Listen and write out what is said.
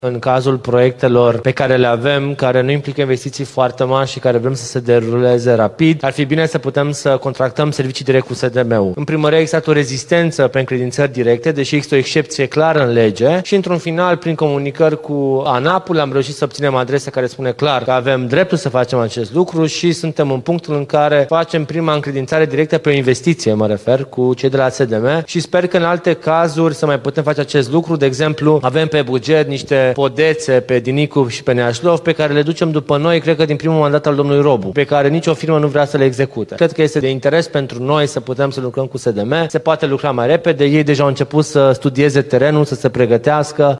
În cazul proiectelor pe care le avem, care nu implică investiții foarte mari și care vrem să se deruleze rapid, ar fi bine să putem să contractăm servicii direct cu SDM-ul. În primul rând, există o rezistență pe încredințări directe, deși există o excepție clară în lege și, într-un final, prin comunicări cu ANAP-ul, am reușit să obținem adrese care spune clar că avem dreptul să facem acest lucru și suntem în punctul în care facem prima încredințare directă pe o investiție, mă refer, cu cei de la SDM și sper că în alte cazuri să mai putem face acest lucru. De exemplu, avem pe buget niște podețe pe Dinicu și pe Neașlov pe care le ducem după noi, cred că din primul mandat al domnului Robu, pe care nicio firmă nu vrea să le execute. Cred că este de interes pentru noi să putem să lucrăm cu SDM, se poate lucra mai repede, ei deja au început să studieze terenul, să se pregătească.